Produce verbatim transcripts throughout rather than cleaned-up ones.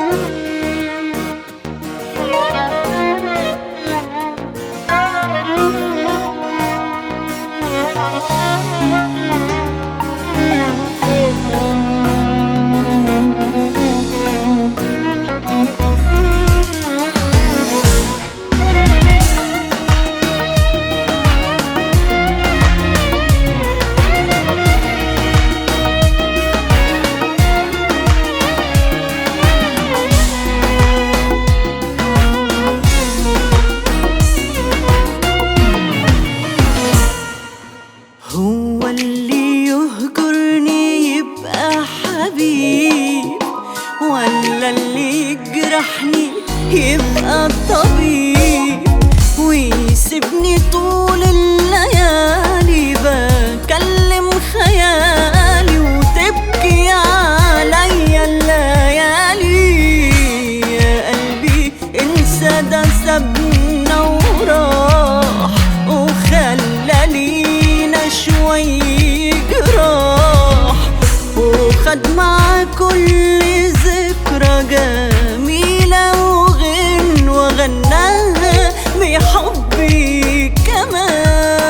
هو اللي يهجرني يبقى حبيب، ولا اللي يجرحني يبقى الطبيب، ويسيبني طول الليالي بكلم خيالي وتبكي عليا الليالي. يا قلبي انسى ده سابنا وراح وخلى لينا شوي جراح، وخد مع كل ذكرى جميلة وغن وغناها بحبي كمان.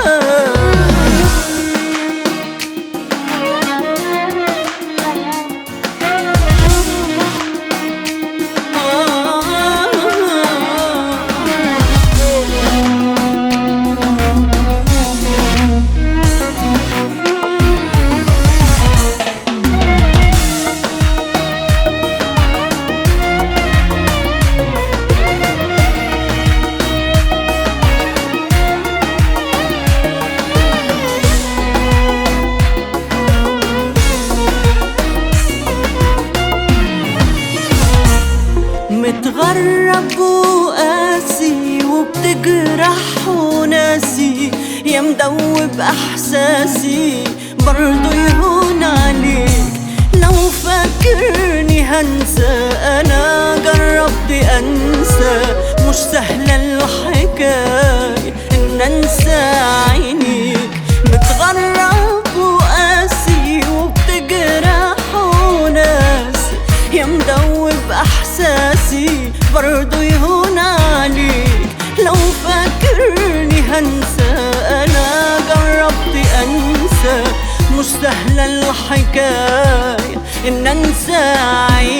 متغرب وقاسي وبتجرح وناسي، يا مدوب احساسي برضو يهون عليك. لو فاكرني هنسى انا جربت انسى، مش سهلة الحكاية ان انسى عينيك. متغرب وقاسي وبتجرح وناسي، يا مدوب احساسي برضو يهون عليك. لو فاكرني هنسى انا جربت انسى، مش سهلة الحكاية ان انسى عينيك.